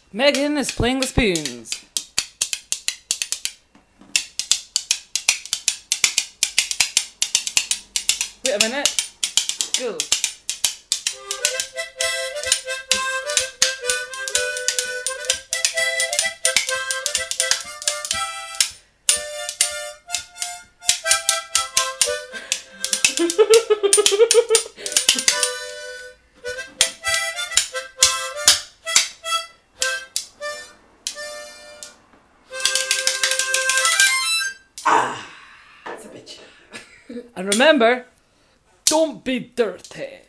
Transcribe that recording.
Megan is playing the spoons. Wait a minute. Go. That's a bitch. And remember, don't be dirty.